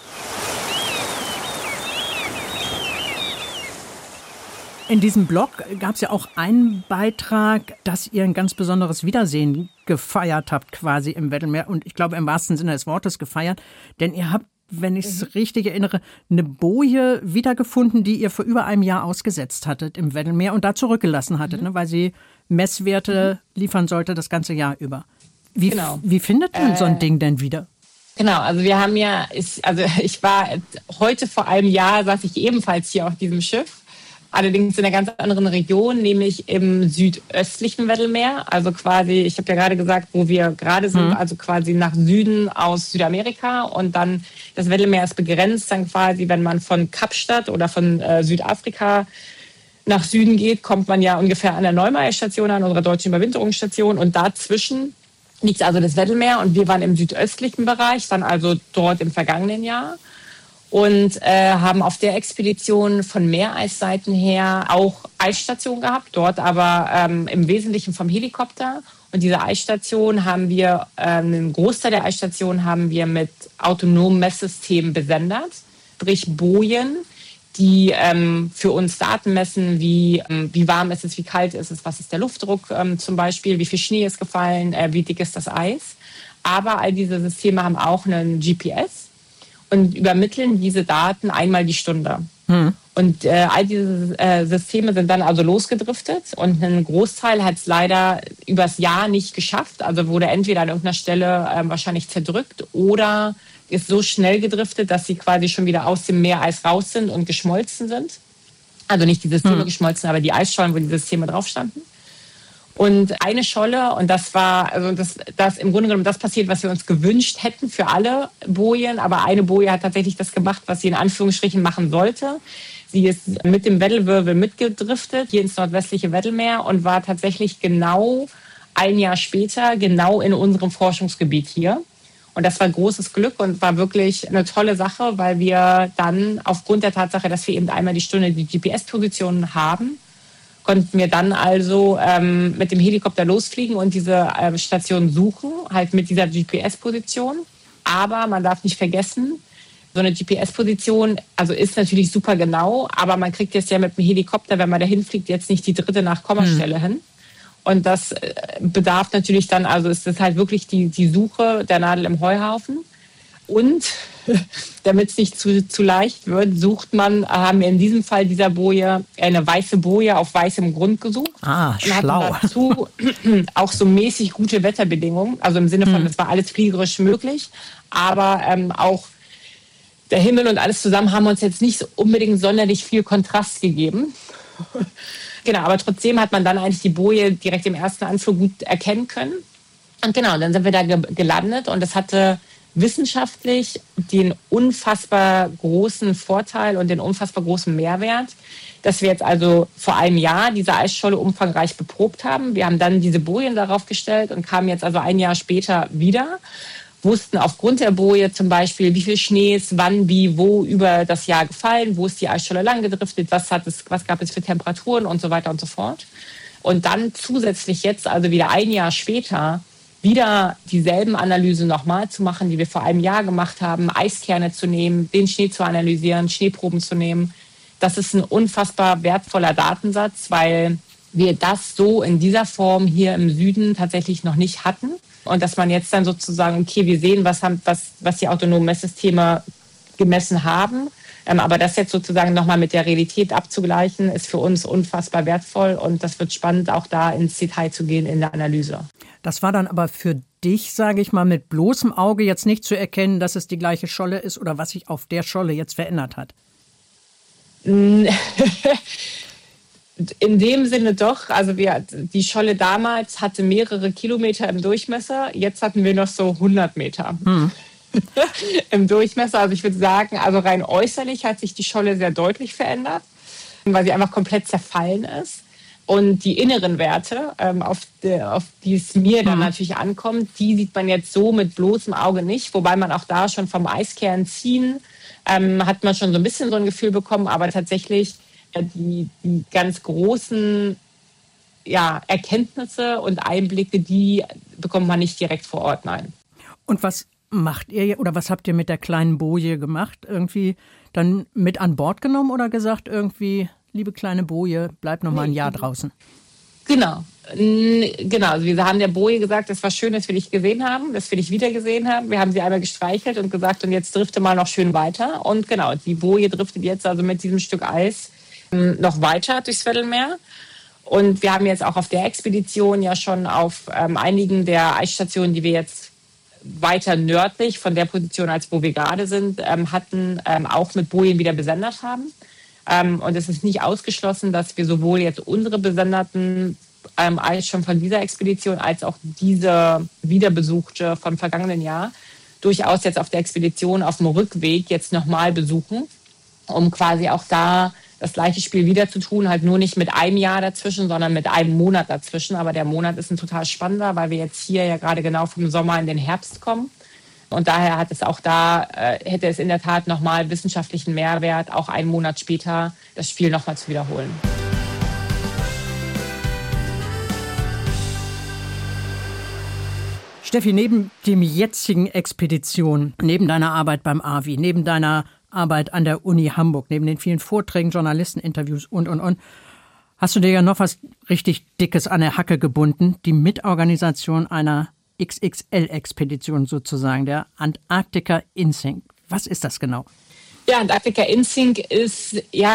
In diesem Blog gab es ja auch einen Beitrag, dass ihr ein ganz besonderes Wiedersehen gefeiert habt, quasi im Weddellmeer. Und ich glaube, im wahrsten Sinne des Wortes gefeiert. Denn ihr habt, wenn ich es richtig erinnere, eine Boje wiedergefunden, die ihr vor über einem Jahr ausgesetzt hattet im Weddellmeer und da zurückgelassen hattet, ne, weil sie Messwerte liefern sollte das ganze Jahr über. Wie findet man so ein Ding denn wieder? Genau, also wir haben ich war heute vor einem Jahr, saß ich ebenfalls hier auf diesem Schiff. Allerdings in einer ganz anderen Region, nämlich im südöstlichen Weddellmeer. Also quasi, ich habe ja gerade gesagt, wo wir gerade sind, also quasi nach Süden aus Südamerika. Und dann das Weddellmeer ist begrenzt, dann quasi, wenn man von Kapstadt oder von Südafrika nach Süden geht, kommt man ja ungefähr an der Neumayer-Station an, unserer deutschen Überwinterungsstation. Und dazwischen liegt also das Weddellmeer. Und wir waren im südöstlichen Bereich, dann also dort im vergangenen Jahr. Und haben auf der Expedition von Meereisseiten her auch Eisstationen gehabt, dort aber im Wesentlichen vom Helikopter. Und diese Eisstation haben wir, einen Großteil der Eisstation haben wir mit autonomen Messsystemen besendert, sprich Bojen, die für uns Daten messen, wie warm ist es, wie kalt ist es, was ist der Luftdruck zum Beispiel, wie viel Schnee ist gefallen, wie dick ist das Eis. Aber all diese Systeme haben auch einen GPS. Und übermitteln diese Daten einmal die Stunde. Und all diese Systeme sind dann also losgedriftet und ein Großteil hat es leider übers Jahr nicht geschafft. Also wurde entweder an irgendeiner Stelle wahrscheinlich zerdrückt oder ist so schnell gedriftet, dass sie quasi schon wieder aus dem Meereis raus sind und geschmolzen sind. Also nicht die Systeme geschmolzen, aber die Eisschollen, wo die Systeme drauf standen. Und eine Scholle, und das war, also das im Grunde genommen das passiert, was wir uns gewünscht hätten für alle Bojen. Aber eine Boje hat tatsächlich das gemacht, was sie in Anführungsstrichen machen sollte. Sie ist mit dem Weddellwirbel mitgedriftet, hier ins nordwestliche Weddellmeer und war tatsächlich genau ein Jahr später genau in unserem Forschungsgebiet hier. Und das war großes Glück und war wirklich eine tolle Sache, weil wir dann aufgrund der Tatsache, dass wir eben einmal die Stunde die GPS-Positionen haben, konnten wir dann also mit dem Helikopter losfliegen und diese Station suchen, halt mit dieser GPS-Position. Aber man darf nicht vergessen, so eine GPS-Position also ist natürlich super genau, aber man kriegt jetzt ja mit dem Helikopter, wenn man dahin fliegt, jetzt nicht die dritte nach Kommastelle hin. Und das bedarf natürlich dann, also ist das halt wirklich die Suche der Nadel im Heuhaufen. Und damit es nicht zu leicht wird, haben wir in diesem Fall dieser Boje eine weiße Boje auf weißem Grund gesucht. Ah, schlau. Und hatten dazu auch so mäßig gute Wetterbedingungen. Also im Sinne von, es war alles fliegerisch möglich. Aber auch der Himmel und alles zusammen haben uns jetzt nicht unbedingt sonderlich viel Kontrast gegeben. Genau, aber trotzdem hat man dann eigentlich die Boje direkt im ersten Anflug gut erkennen können. Und genau, dann sind wir da gelandet und es hatte wissenschaftlich den unfassbar großen Vorteil und den unfassbar großen Mehrwert, dass wir jetzt also vor einem Jahr diese Eisscholle umfangreich beprobt haben. Wir haben dann diese Bojen darauf gestellt und kamen jetzt also ein Jahr später wieder, wussten aufgrund der Boje zum Beispiel, wie viel Schnee ist wann, wie, wo über das Jahr gefallen, wo ist die Eisscholle lang gedriftet, was gab es für Temperaturen und so weiter und so fort. Und dann zusätzlich jetzt, also wieder ein Jahr später, wieder dieselben Analysen nochmal zu machen, die wir vor einem Jahr gemacht haben, Eiskerne zu nehmen, den Schnee zu analysieren, Schneeproben zu nehmen. Das ist ein unfassbar wertvoller Datensatz, weil wir das so in dieser Form hier im Süden tatsächlich noch nicht hatten. Und dass man jetzt dann sozusagen, okay, wir sehen, was die autonomen Messsysteme gemessen haben. Aber das jetzt sozusagen nochmal mit der Realität abzugleichen, ist für uns unfassbar wertvoll. Und das wird spannend, auch da ins Detail zu gehen in der Analyse. Das war dann aber für dich, sage ich mal, mit bloßem Auge jetzt nicht zu erkennen, dass es die gleiche Scholle ist oder was sich auf der Scholle jetzt verändert hat? In dem Sinne doch. Also die Scholle damals hatte mehrere Kilometer im Durchmesser. Jetzt hatten wir noch so 100 Meter im Durchmesser. Also ich würde sagen, also rein äußerlich hat sich die Scholle sehr deutlich verändert, weil sie einfach komplett zerfallen ist. Und die inneren Werte, auf die es mir dann natürlich ankommt, die sieht man jetzt so mit bloßem Auge nicht. Wobei man auch da schon vom Eiskern ziehen, hat man schon so ein bisschen so ein Gefühl bekommen. Aber tatsächlich die ganz großen Erkenntnisse und Einblicke, die bekommt man nicht direkt vor Ort, nein. Und was macht ihr oder was habt ihr mit der kleinen Boje gemacht? Irgendwie dann mit an Bord genommen oder gesagt irgendwie, liebe kleine Boje, bleib noch mal ein Jahr draußen? Genau. Also wir haben der Boje gesagt, es war schön, dass wir dich gesehen haben, dass wir dich wieder gesehen haben. Wir haben sie einmal gestreichelt und gesagt, und jetzt drifte mal noch schön weiter. Und genau, die Boje driftet jetzt also mit diesem Stück Eis noch weiter durchs Weddellmeer. Und wir haben jetzt auch auf der Expedition ja schon auf einigen der Eisstationen, die wir jetzt weiter nördlich von der Position, als wo wir gerade sind, hatten, auch mit Bojen wieder besendet haben. Und es ist nicht ausgeschlossen, dass wir sowohl jetzt unsere besenderten Eis schon von dieser Expedition als auch diese wiederbesuchte vom vergangenen Jahr durchaus jetzt auf der Expedition auf dem Rückweg jetzt nochmal besuchen, um quasi auch da das gleiche Spiel wieder zu tun, halt nur nicht mit einem Jahr dazwischen, sondern mit einem Monat dazwischen. Aber der Monat ist ein total spannender, weil wir jetzt hier ja gerade genau vom Sommer in den Herbst kommen. Und daher hat es auch da, hätte es in der Tat nochmal wissenschaftlichen Mehrwert, auch einen Monat später das Spiel nochmal zu wiederholen. Steffi, neben dem jetzigen Expedition, neben deiner Arbeit beim AWI, neben deiner Arbeit an der Uni Hamburg, neben den vielen Vorträgen, Journalisteninterviews und, hast du dir ja noch was richtig Dickes an der Hacke gebunden, die Mitorganisation einer XXL-Expedition sozusagen, der Antarctica InSync. Was ist das genau? Ja, Antarctica InSync ist,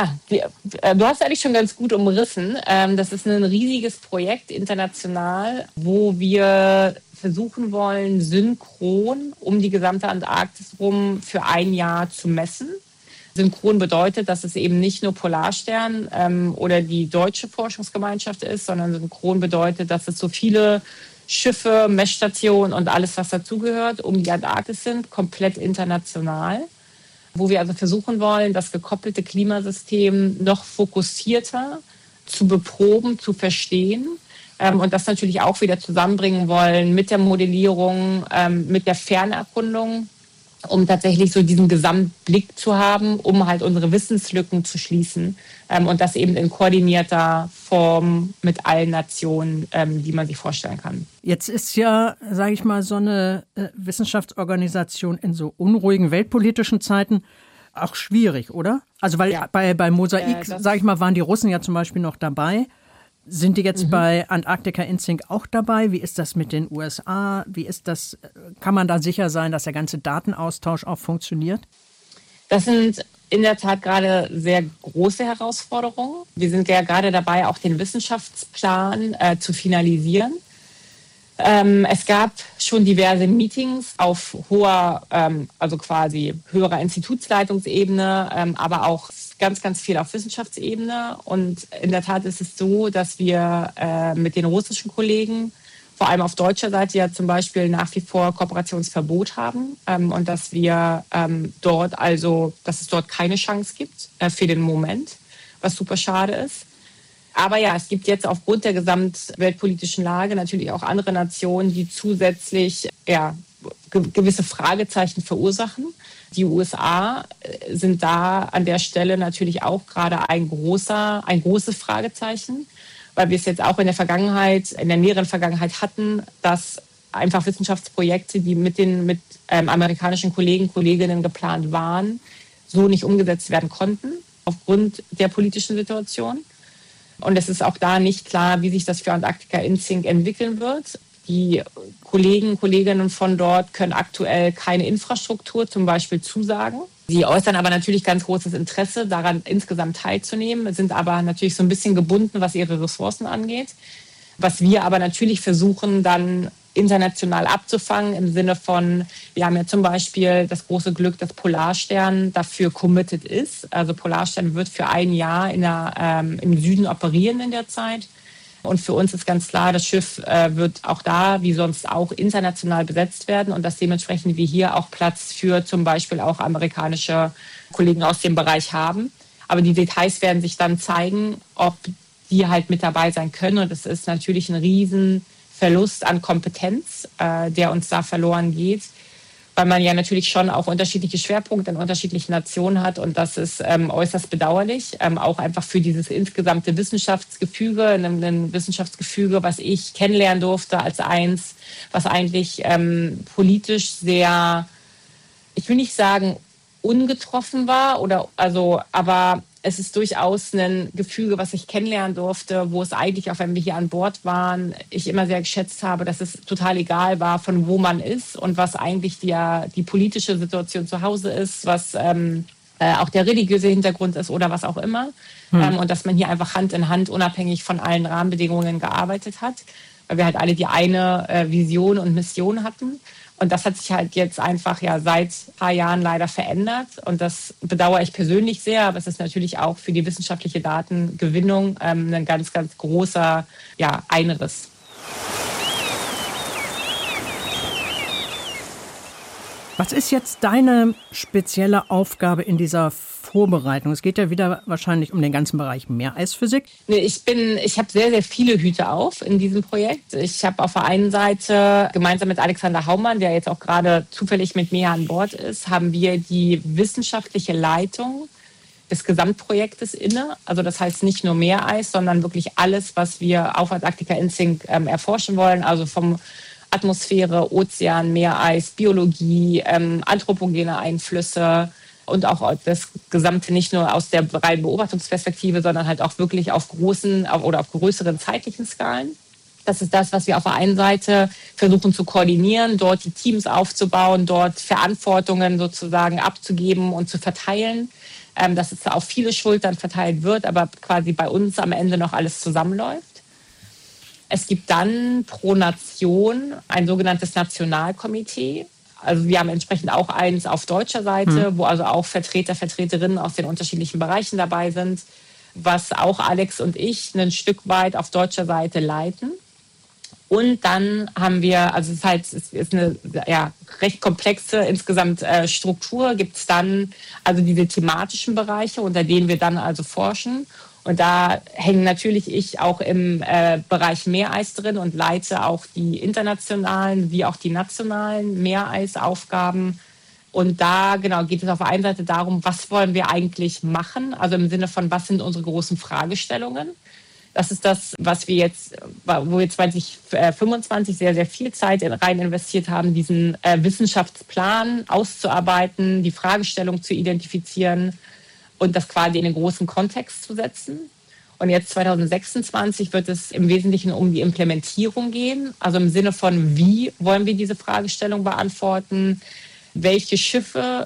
du hast eigentlich schon ganz gut umrissen. Das ist ein riesiges Projekt international, wo wir versuchen wollen, synchron um die gesamte Antarktis rum für ein Jahr zu messen. Synchron bedeutet, dass es eben nicht nur Polarstern oder die deutsche Forschungsgemeinschaft ist, sondern synchron bedeutet, dass es so viele Schiffe, Messstationen und alles, was dazugehört, um die Antarktis sind, komplett international. Wo wir also versuchen wollen, das gekoppelte Klimasystem noch fokussierter zu beproben, zu verstehen und das natürlich auch wieder zusammenbringen wollen mit der Modellierung, mit der Fernerkundung, um tatsächlich so diesen Gesamtblick zu haben, um halt unsere Wissenslücken zu schließen und das eben in koordinierter Form mit allen Nationen, die man sich vorstellen kann. Jetzt ist ja, sage ich mal, so eine Wissenschaftsorganisation in so unruhigen weltpolitischen Zeiten auch schwierig, oder? Also weil bei Mosaik, sage ich mal, waren die Russen ja zum Beispiel noch dabei. Sind die jetzt bei Antarctica InSync auch dabei? Wie ist das mit den USA? Wie ist das? Kann man da sicher sein, dass der ganze Datenaustausch auch funktioniert? Das sind in der Tat gerade sehr große Herausforderungen. Wir sind ja gerade dabei, auch den Wissenschaftsplan zu finalisieren. Es gab schon diverse Meetings auf hoher, also quasi höherer Institutsleitungsebene, aber auch ganz, ganz viel auf Wissenschaftsebene. Und in der Tat ist es so, dass wir mit den russischen Kollegen, vor allem auf deutscher Seite ja zum Beispiel nach wie vor Kooperationsverbot haben und dass wir dass es dort keine Chance gibt für den Moment, was super schade ist. Aber ja, es gibt jetzt aufgrund der gesamtweltpolitischen Lage natürlich auch andere Nationen, die zusätzlich gewisse Fragezeichen verursachen. Die USA sind da an der Stelle natürlich auch gerade ein großes Fragezeichen, weil wir es jetzt auch in der näheren Vergangenheit hatten, dass einfach Wissenschaftsprojekte, die mit amerikanischen Kolleginnen geplant waren, so nicht umgesetzt werden konnten aufgrund der politischen Situation. Und es ist auch da nicht klar, wie sich das für Antarctica InSync entwickeln wird. Die Kolleginnen von dort können aktuell keine Infrastruktur zum Beispiel zusagen. Sie äußern aber natürlich ganz großes Interesse daran, insgesamt teilzunehmen, sind aber natürlich so ein bisschen gebunden, was ihre Ressourcen angeht. Was wir aber natürlich versuchen, dann international abzufangen, im Sinne von, wir haben ja zum Beispiel das große Glück, dass Polarstern dafür committed ist. Also Polarstern wird für ein Jahr im Süden operieren in der Zeit. Und für uns ist ganz klar, das Schiff wird auch da, wie sonst auch, international besetzt werden und dass dementsprechend wir hier auch Platz für zum Beispiel auch amerikanische Kollegen aus dem Bereich haben. Aber die Details werden sich dann zeigen, ob die halt mit dabei sein können. Und es ist natürlich ein Riesenverlust an Kompetenz, der uns da verloren geht, weil man ja natürlich schon auch unterschiedliche Schwerpunkte in unterschiedlichen Nationen hat. Und das ist äußerst bedauerlich, auch einfach für dieses insgesamte Wissenschaftsgefüge, ein Wissenschaftsgefüge, was ich kennenlernen durfte als eins, was eigentlich politisch sehr, ich will nicht sagen ungetroffen war, aber es ist durchaus ein Gefüge, was ich kennenlernen durfte, wo es eigentlich, auch wenn wir hier an Bord waren, ich immer sehr geschätzt habe, dass es total egal war, von wo man ist und was eigentlich die politische Situation zu Hause ist, was auch der religiöse Hintergrund ist oder was auch immer. Und dass man hier einfach Hand in Hand unabhängig von allen Rahmenbedingungen gearbeitet hat, weil wir halt alle die eine Vision und Mission hatten. Und das hat sich halt jetzt einfach seit ein paar Jahren leider verändert. Und das bedauere ich persönlich sehr. Aber es ist natürlich auch für die wissenschaftliche Datengewinnung ein ganz, ganz großer Einriss. Was ist jetzt deine spezielle Aufgabe in dieser Vorbereitung? Es geht ja wieder wahrscheinlich um den ganzen Bereich Meereisphysik. Nee, ich habe sehr, sehr viele Hüte auf in diesem Projekt. Ich habe auf der einen Seite gemeinsam mit Alexander Haumann, der jetzt auch gerade zufällig mit mir an Bord ist, haben wir die wissenschaftliche Leitung des Gesamtprojektes inne. Also das heißt nicht nur Meereis, sondern wirklich alles, was wir auf Antarctica InSync erforschen wollen. Also vom Atmosphäre, Ozean, Meereis, Biologie, anthropogene Einflüsse und auch das Gesamte nicht nur aus der reinen Beobachtungsperspektive, sondern halt auch wirklich auf großen oder auf größeren zeitlichen Skalen. Das ist das, was wir auf der einen Seite versuchen zu koordinieren, dort die Teams aufzubauen, dort Verantwortungen sozusagen abzugeben und zu verteilen, dass es auf viele Schultern verteilt wird, aber quasi bei uns am Ende noch alles zusammenläuft. Es gibt dann pro Nation ein sogenanntes Nationalkomitee. Also wir haben entsprechend auch eins auf deutscher Seite, wo also auch Vertreterinnen aus den unterschiedlichen Bereichen dabei sind, was auch Alex und ich ein Stück weit auf deutscher Seite leiten. Und dann haben wir, also es ist eine recht komplexe insgesamt Struktur, gibt es dann also diese thematischen Bereiche, unter denen wir dann also forschen. Und da hängen natürlich ich auch im Bereich Meereis drin und leite auch die internationalen wie auch die nationalen Meereisaufgaben. Und da geht es auf der einen Seite darum, was wollen wir eigentlich machen? Also im Sinne von, was sind unsere großen Fragestellungen? Das ist das, wo wir 2025 sehr, sehr viel Zeit rein investiert haben, diesen Wissenschaftsplan auszuarbeiten, die Fragestellung zu identifizieren und das quasi in den großen Kontext zu setzen. Und jetzt 2026 wird es im Wesentlichen um die Implementierung gehen, also im Sinne von, wie wollen wir diese Fragestellung beantworten, welche Schiffe,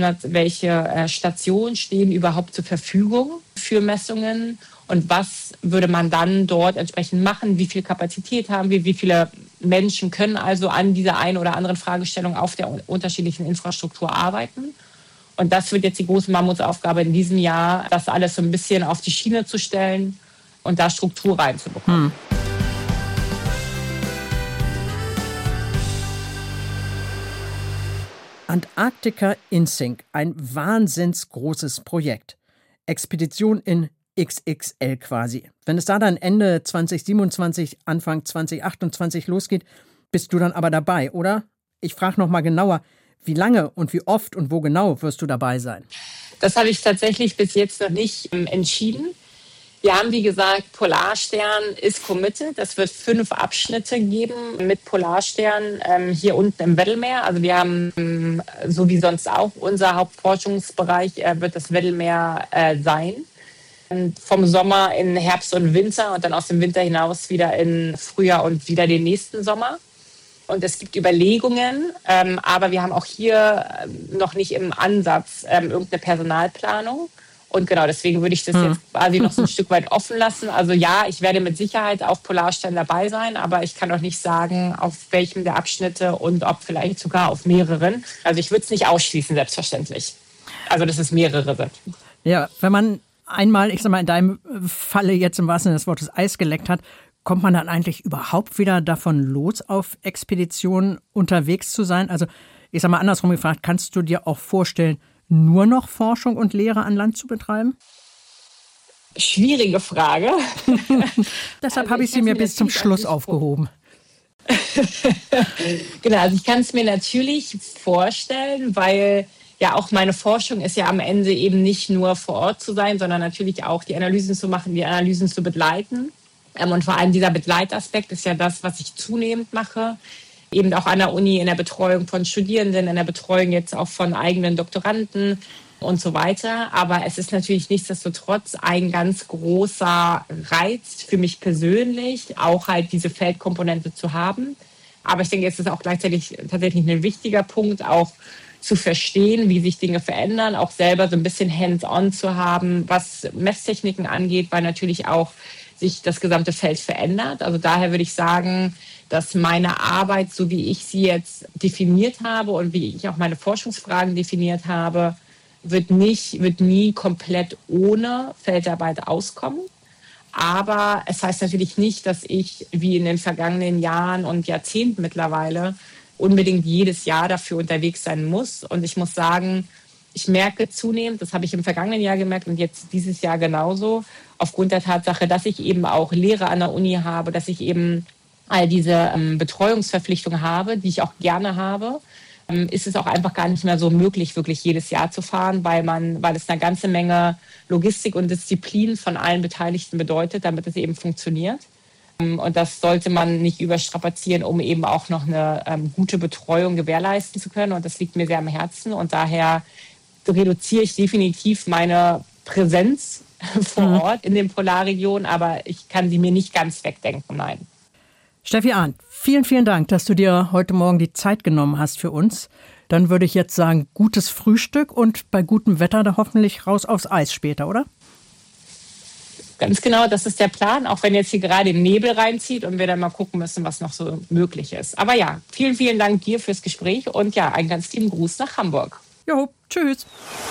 welche Stationen stehen überhaupt zur Verfügung für Messungen und was würde man dann dort entsprechend machen, wie viel Kapazität haben wir, wie viele Menschen können also an dieser einen oder anderen Fragestellung auf der unterschiedlichen Infrastruktur arbeiten. Und das wird jetzt die große Mammutsaufgabe in diesem Jahr, das alles so ein bisschen auf die Schiene zu stellen und da Struktur reinzubekommen. Antarctica InSync, ein wahnsinns großes Projekt. Expedition in XXL quasi. Wenn es da dann Ende 2027, Anfang 2028 losgeht, bist du dann aber dabei, oder? Ich frage noch mal genauer, wie lange und wie oft und wo genau wirst du dabei sein? Das habe ich tatsächlich bis jetzt noch nicht entschieden. Wir haben, wie gesagt, Polarstern ist committed. Es wird 5 Abschnitte geben mit Polarstern hier unten im Weddellmeer. Also wir haben, so wie sonst auch, unser Hauptforschungsbereich wird das Weddellmeer sein. Vom Sommer in Herbst und Winter und dann aus dem Winter hinaus wieder in Frühjahr und wieder den nächsten Sommer. Und es gibt Überlegungen, aber wir haben auch hier noch nicht im Ansatz irgendeine Personalplanung. Und genau, deswegen würde ich das jetzt quasi noch so ein Stück weit offen lassen. Also ja, ich werde mit Sicherheit auf Polarstern dabei sein, aber ich kann auch nicht sagen, auf welchem der Abschnitte und ob vielleicht sogar auf mehreren. Also ich würde es nicht ausschließen, selbstverständlich. Also dass es mehrere sind. Ja, wenn man einmal, ich sag mal, in deinem Falle jetzt im wahrsten Sinne des Wortes Eis geleckt hat, kommt man dann eigentlich überhaupt wieder davon los, auf Expeditionen unterwegs zu sein? Also ich sag mal andersrum gefragt, kannst du dir auch vorstellen, nur noch Forschung und Lehre an Land zu betreiben? Schwierige Frage. Deshalb habe ich sie mir bis zum Schluss aufgehoben. Genau, also ich kann es mir natürlich vorstellen, weil ja auch meine Forschung ist ja am Ende eben nicht nur vor Ort zu sein, sondern natürlich auch die Analysen zu machen, die Analysen zu begleiten. Und vor allem dieser Begleitaspekt ist ja das, was ich zunehmend mache. Eben auch an der Uni in der Betreuung von Studierenden, in der Betreuung jetzt auch von eigenen Doktoranden und so weiter. Aber es ist natürlich nichtsdestotrotz ein ganz großer Reiz für mich persönlich, auch halt diese Feldkomponente zu haben. Aber ich denke, es ist auch gleichzeitig tatsächlich ein wichtiger Punkt, auch zu verstehen, wie sich Dinge verändern, auch selber so ein bisschen hands-on zu haben, was Messtechniken angeht, weil natürlich auch sich das gesamte Feld verändert. Also daher würde ich sagen, dass meine Arbeit, so wie ich sie jetzt definiert habe und wie ich auch meine Forschungsfragen definiert habe, wird nie komplett ohne Feldarbeit auskommen. Aber es heißt natürlich nicht, dass ich, wie in den vergangenen Jahren und Jahrzehnten mittlerweile, unbedingt jedes Jahr dafür unterwegs sein muss. Und ich muss sagen, ich merke zunehmend, das habe ich im vergangenen Jahr gemerkt und jetzt dieses Jahr genauso, aufgrund der Tatsache, dass ich eben auch Lehre an der Uni habe, dass ich eben all diese Betreuungsverpflichtungen habe, die ich auch gerne habe, ist es auch einfach gar nicht mehr so möglich, wirklich jedes Jahr zu fahren, weil es eine ganze Menge Logistik und Disziplin von allen Beteiligten bedeutet, damit es eben funktioniert. Und das sollte man nicht überstrapazieren, um eben auch noch eine gute Betreuung gewährleisten zu können. Und das liegt mir sehr am Herzen. Und daher reduziere ich definitiv meine Präsenz vor Ort in den Polarregionen, aber ich kann sie mir nicht ganz wegdenken, nein. Steffi Arndt, vielen, vielen Dank, dass du dir heute Morgen die Zeit genommen hast für uns. Dann würde ich jetzt sagen, gutes Frühstück und bei gutem Wetter da hoffentlich raus aufs Eis später, oder? Ganz genau, das ist der Plan, auch wenn jetzt hier gerade im Nebel reinzieht und wir dann mal gucken müssen, was noch so möglich ist. Aber ja, vielen, vielen Dank dir fürs Gespräch und ja, einen ganz lieben Gruß nach Hamburg. Jo, tschüss.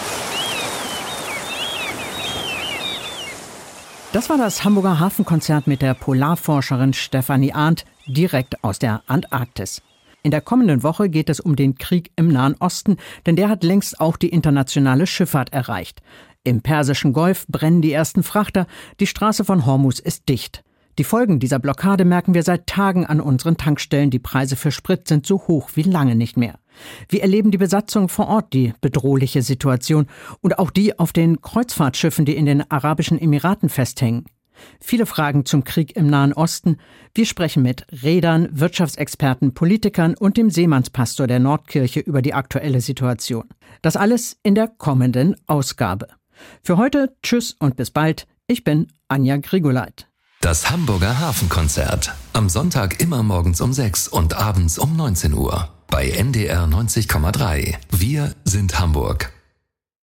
Das war das Hamburger Hafenkonzert mit der Polarforscherin Stefanie Arndt direkt aus der Antarktis. In der kommenden Woche geht es um den Krieg im Nahen Osten, denn der hat längst auch die internationale Schifffahrt erreicht. Im Persischen Golf brennen die ersten Frachter, die Straße von Hormuz ist dicht. Die Folgen dieser Blockade merken wir seit Tagen an unseren Tankstellen. Die Preise für Sprit sind so hoch wie lange nicht mehr. Wir erleben die Besatzung vor Ort, die bedrohliche Situation und auch die auf den Kreuzfahrtschiffen, die in den Arabischen Emiraten festhängen. Viele Fragen zum Krieg im Nahen Osten. Wir sprechen mit Reedern, Wirtschaftsexperten, Politikern und dem Seemannspastor der Nordkirche über die aktuelle Situation. Das alles in der kommenden Ausgabe. Für heute tschüss und bis bald. Ich bin Anja Grigoleit. Das Hamburger Hafenkonzert. Am Sonntag immer morgens um 6 und abends um 19 Uhr. Bei NDR 90,3. Wir sind Hamburg.